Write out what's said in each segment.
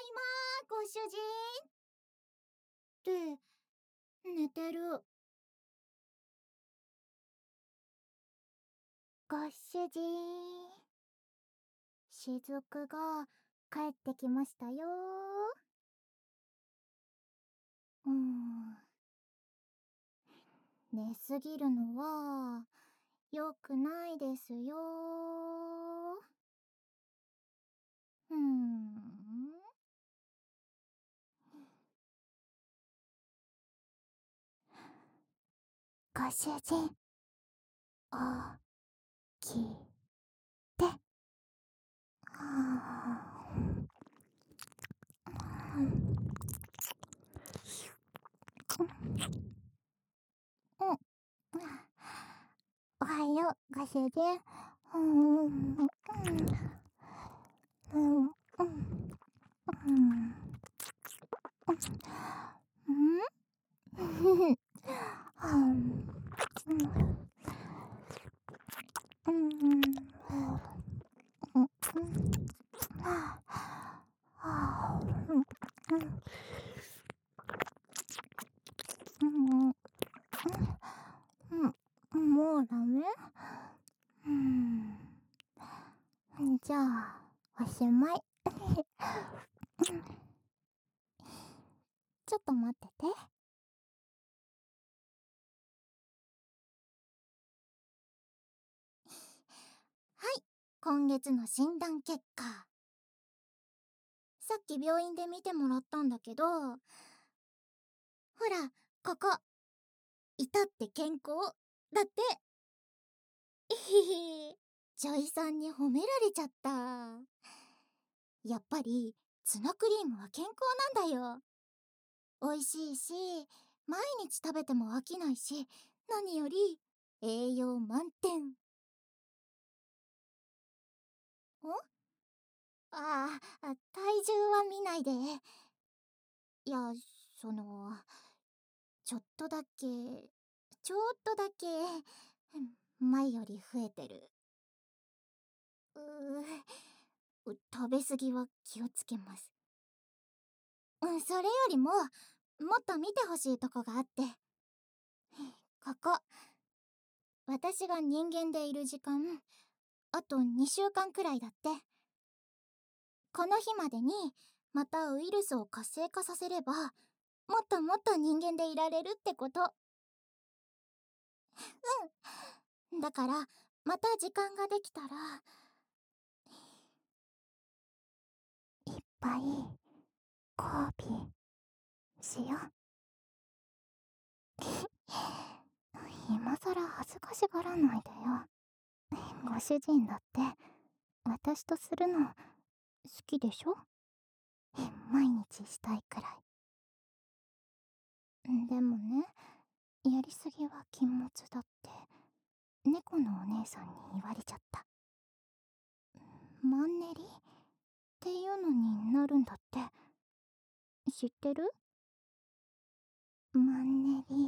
ご主人って寝てる。ご主人、しずくが帰ってきましたよ。寝すぎるのは良くないですよ。ご主人、起きて。おはよう、ご主人。もうダメ？じゃあ、おしまい。ちょっと待ってて。はい、今月の診断結果。さっき病院で見てもらったんだけど、ほら、ここ。至って健康だって。えへへ。ジョイさんに褒められちゃった。やっぱり、ツナクリームは健康なんだよ。美味しいし、毎日食べても飽きないし、何より栄養満点。体重は見ないで。いや、その、ちょっとだけ、ちょっとだけ、前より増えてる。食べ過ぎは気をつけます。それよりも、もっと見てほしいとこがあって。ここ。私が人間でいる時間、あと2週間くらいだって。この日までに、またウイルスを活性化させれば、もっともっと人間でいられるってこと。だから、また時間ができたら、いっぱい、交尾、しよう。今さら恥ずかしがらないでよ。ご主人だって、私とするの、好きでしょ？毎日したいくらい。でもね、やりすぎは禁物だって、猫のお姉さんに言われちゃった。マンネリっていうのになるんだって。知ってる？マンネリ。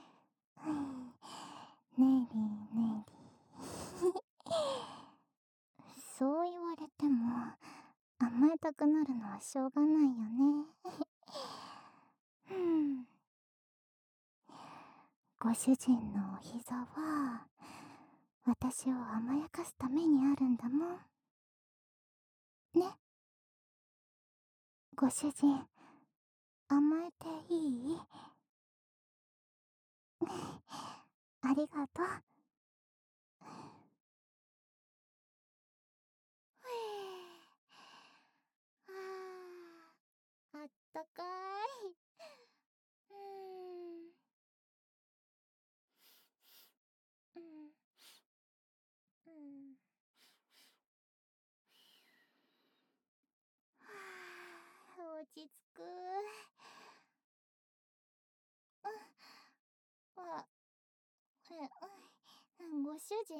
ねりねり。そう言われても、甘えたくなるのはしょうがないよね。ご主人のお膝は、私を甘やかすためにあるんだもん。ね。ご主人、甘えていい？ありがとう。あったかい。落ち着く。ご主人？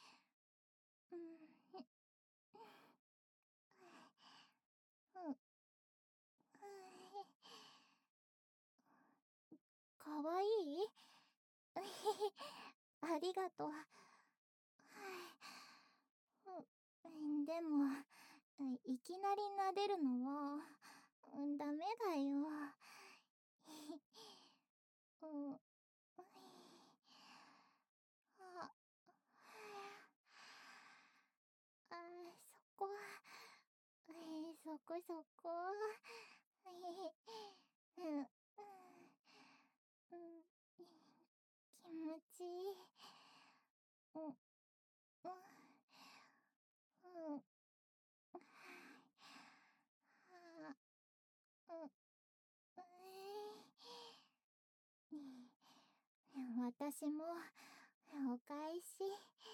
かわいい？ありがとう。でも、いきなり撫でるのは。 ダメだよ。うん、あ、あ、そこ、そこそこ。うん、うん、うん、気持ちいい。うん、うん、うん、はあ、うん、私も、お返し。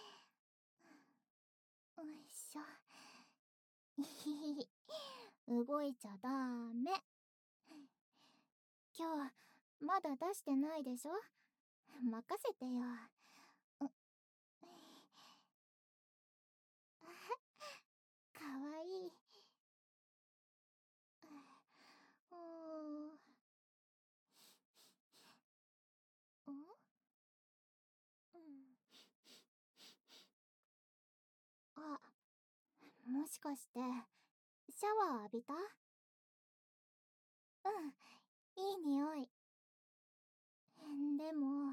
よいしょ。ひひひ。動いちゃダメ。今日、まだ出してないでしょ？任せてよ。う、かわいい。うーん。うん？うん。あ、もしかして、シャワー浴びた？うん、いい匂い。でも、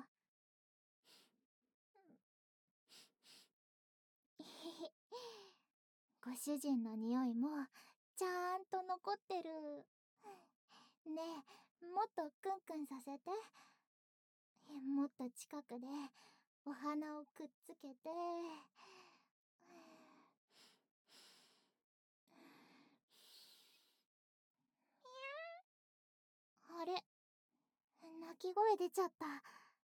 ご主人の匂いも、ちゃんと残ってる。ねえ、もっとクンクンさせて。もっと近くで、お花をくっつけて。あれ、泣き声出ちゃった。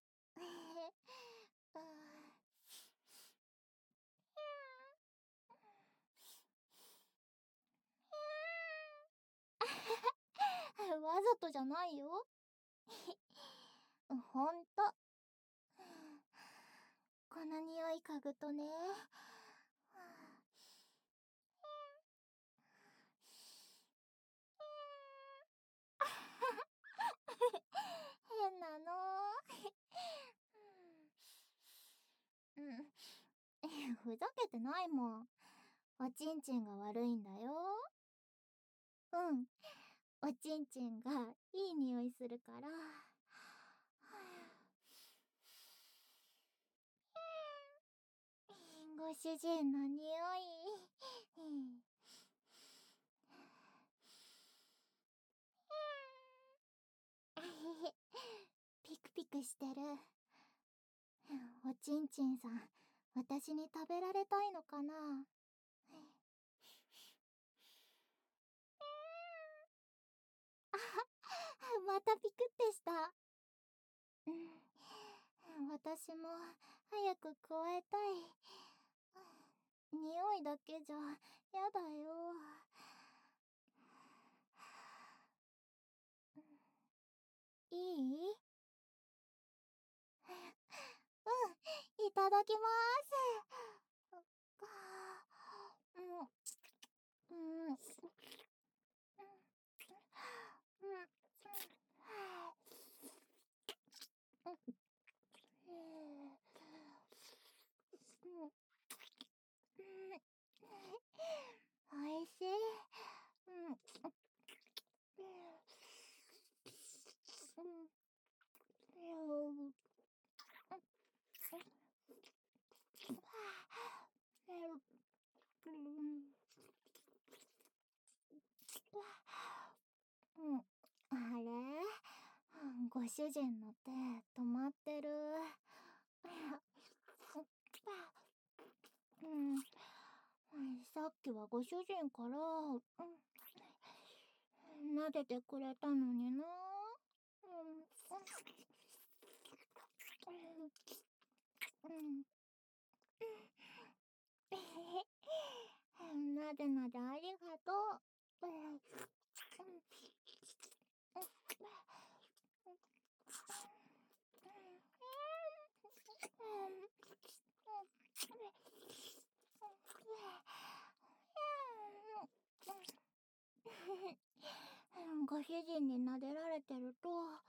わざとじゃないよ。ほんと。この匂い嗅ぐとね。変なの。うん。ふざけてないもん。おちんちんが悪いんだよ。うん。おちんちんがいい匂いするから。ご主人の匂い。ピクピクしてる。おちんちんさん、私に食べられたいのかな？またピクってした。うん、私も早く加えたい。匂いだけじゃやだよ。いい？うん、いただきます。うん、うん、うん、うん、おいしい。うん、うん、うん、あれ、ご主人の手止まってる。うん、さっきはご主人から、撫でてくれたのにな。うん、うん、なでなでありがとう。ご主人に撫でられてると、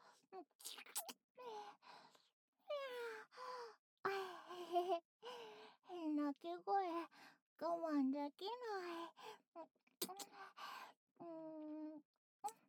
泣き声我慢できない。うん。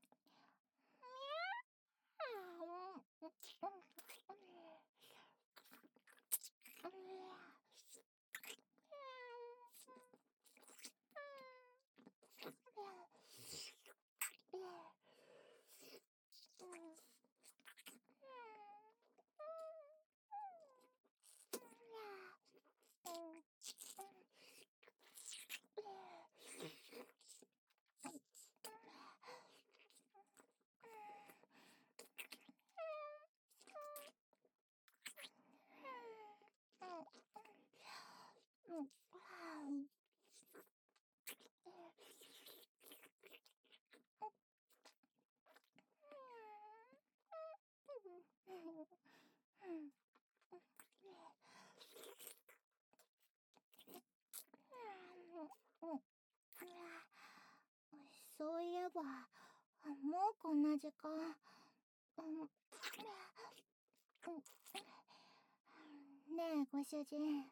そういえば、もうこんな時間。ねえ、ご主人。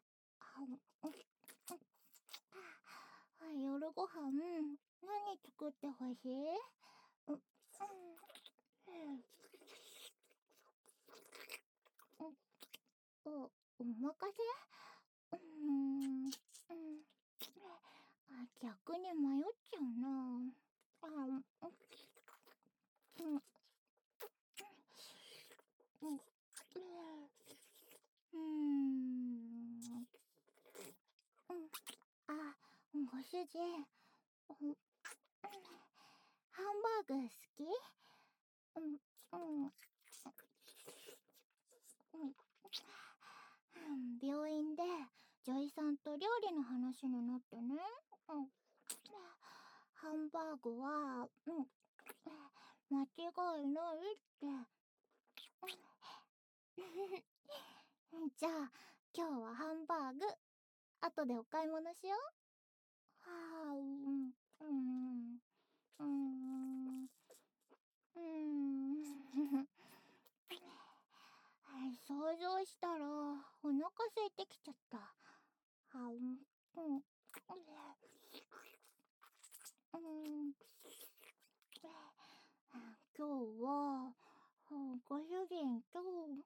夜ご飯、何作ってほしい？お任せ？逆に迷っちゃうな。うーん。あ、ご主人、ハンバーグ好き？病院で女医さんと料理の話になってね。ハンバーグは、間違いないって。じゃあ、今日はハンバーグ、後でお買い物しよう。はあ、うん、想像したらお腹空いてきちゃった。今日は、ご主人と、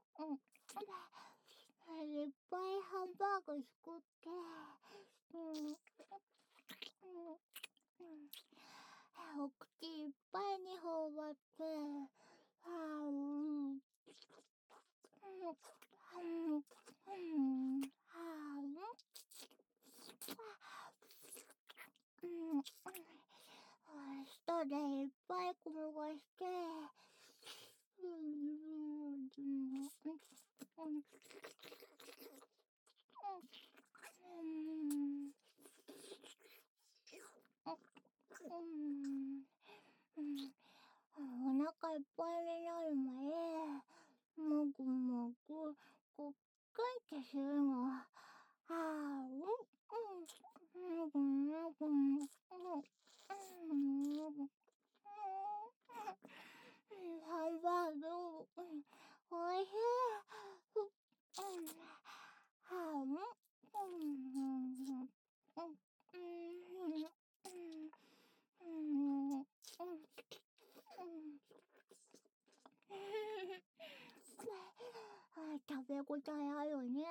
いっぱいハンバーグ作って、お口いっぱいに頬張って、は舌でいっぱい転がして、お腹いっぱいになる前、もぐもぐ、ごっくんってするの。もぐもぐ、ハンバーグ、おいしい。食べ応えあるね。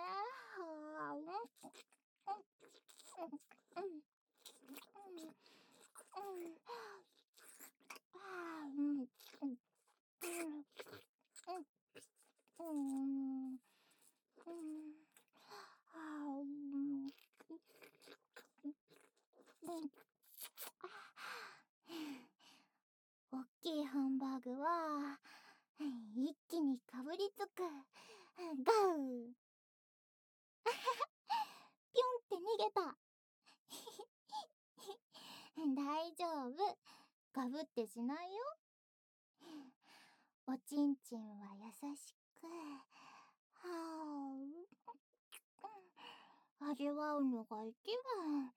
おっきいハンバーグは一気にかぶりつく。ガウぴょんって逃げた。大丈夫。ガブってしないよ。おちんちんは優しく、味わうのが一番。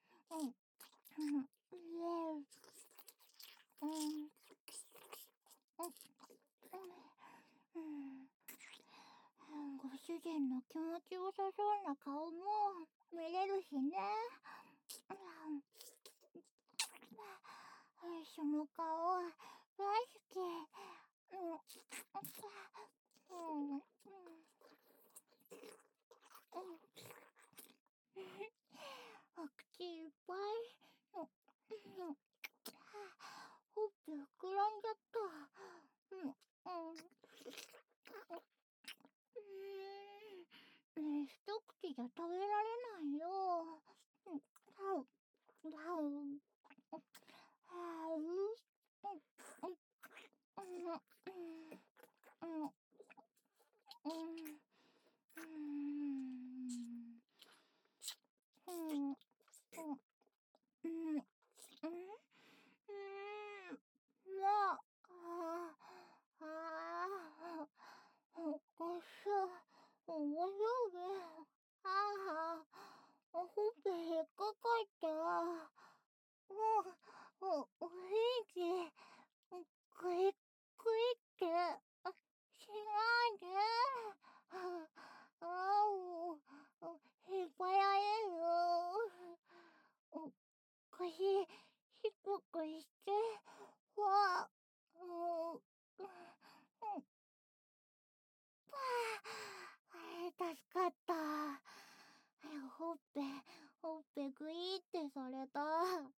ご主人の気持ちよさそうな顔も見れるしね。その顔大好き。お口いっぱい。ほっぺ膨らんじゃった。一口じゃ食べられないよ。 ああ、ほっぺ引っかかった。おいしい。クイックイって、しないで。引っ張られる。腰、低くして、わ、うん、助かった。ほっぺ、ほっぺグイってされた。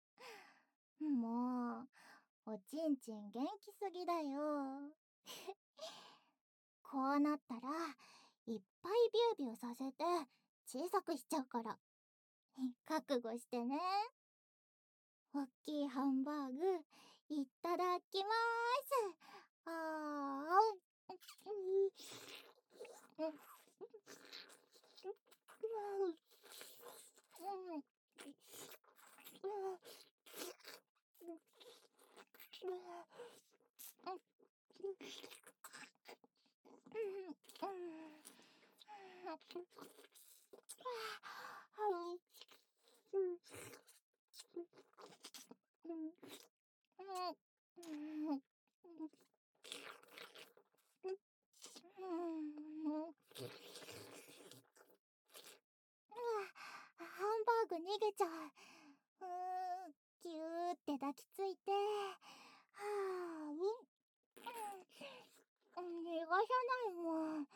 もう、おちんちん元気すぎだよ。こうなったら、いっぱいビュービューさせて、小さくしちゃうから。覚悟してね。おっきいハンバーグ、いただきまーす。うん。ハンバーグ逃げちゃう。ぎゅーって抱きついて、逃がさないもん。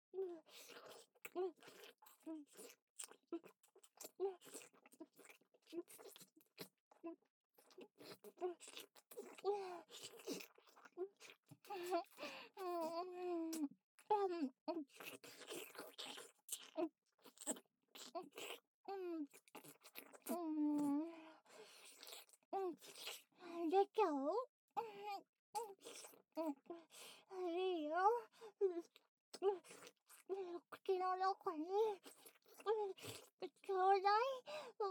出ちゃう？いいよ。口の中に、ちょうだい。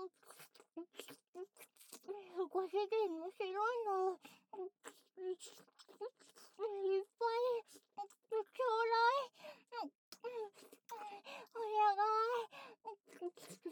ご主人の白いの、いっぱい、ちょうだい。お願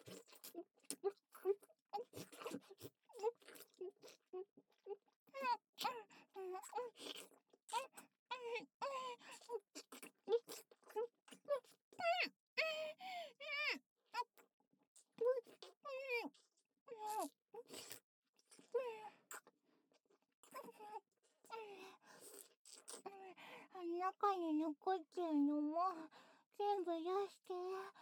い。中に残ってるのも全部出して。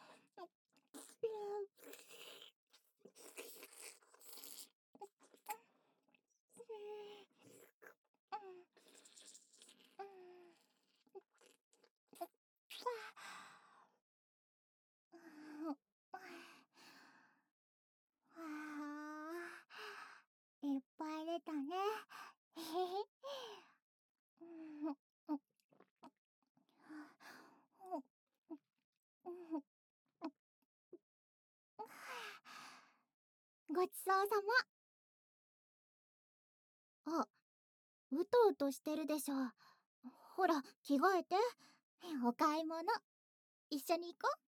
いっぱい出たね。へへへ。ごちそうさま。あ、うとうとしてるでしょ。ほら、着替えて。お買い物。一緒に行こう。